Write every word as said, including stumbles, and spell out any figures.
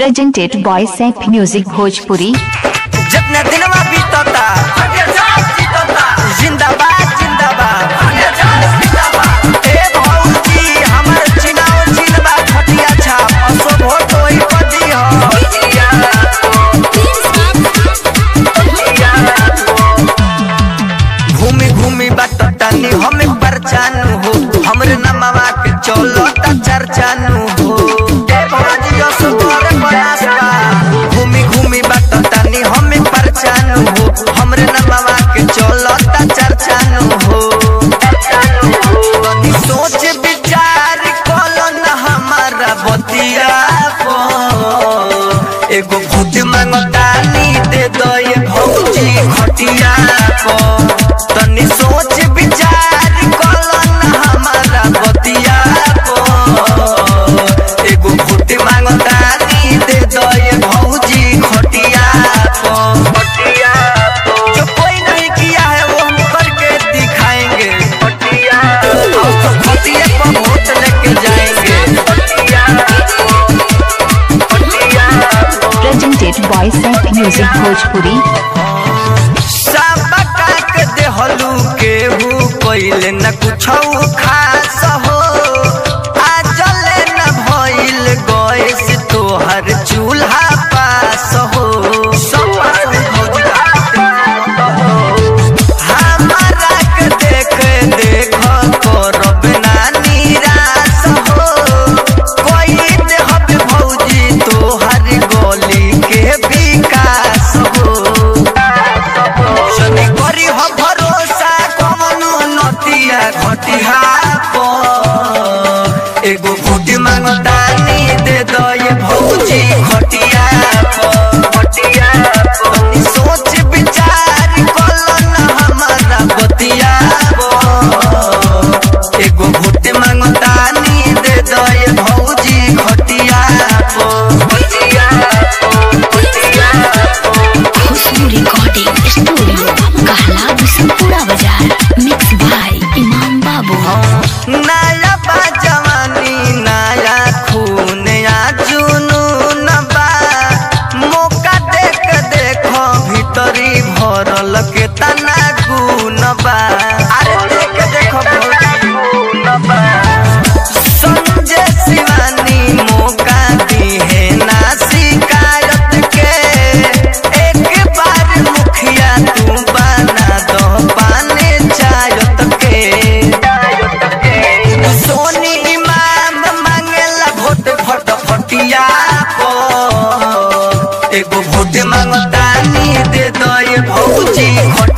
presented by Sap Music Bhojpuri। जितने दिनवा बीतता जिंदाबाद जिंदाबाद ए भौजी हमर चिनाव चिनबा खटिया छाप असो वोट होई पदी हो घूमी घूमी बाटतानी हमें परचानू हो हमरे नमवा के चलता चर्चानू हो ए भौजी असो तोरे प्रयास बा घूमी घूमी बाटतानी हमें परचानू हो हमरे नमवा के चलता चर्चानू हो तनी सोच विचार कलो न हमारा बतिया को एगो खुद मांगतानी दे दो ये भौजी खटिया को तनी सोच विचार कलो न हमारा बतिया को एगो खुद मांगतानी दे दो ये भौजी खटिया को खटिया को जो कोई नहीं किया है वो हम करके दिखाएंगे खटिया तो खटिया पर वोट लेके जाएंगे खटिया खटिया Presented by Sap Music Bhojpuri। देहलू केहू कोइले न कुछौ खास हो आजले न भइल गैस तोहर चूल्हा पास हो हमारा के देख देख करब ना निराश हो कोई देहब भौजी तोहर गली के विकास हो सनी करी हो भरोसा कमनो नतिया घटिया को एगो फूटी मांगतानी दे दो ये भौजी घटिया को घटिया को तनी सोच विचार कलो न हमारा बतिया को एगो फूटी मांगतानी दे दो ये भौजी घटिया को घटिया को घटिया को खुशबू रिकॉर्डिंग स्टूडियो कहला बिशनपुरा बाजार मिक्स बाय इमाम बाबू। नया बा जवानी नया खून या जुनून बा मौका देख देखो भीतरी भरल के तना गुण बा अरे देख देखो गुण बा संजय शिवानी मौका दी है ना शिकायत के एक बार मुखिया तू बना दो पाने चायत के सोनी इमाम मांगेला भोट फट फटिया को एगो भोट मांगतानी दे दो ये भौजी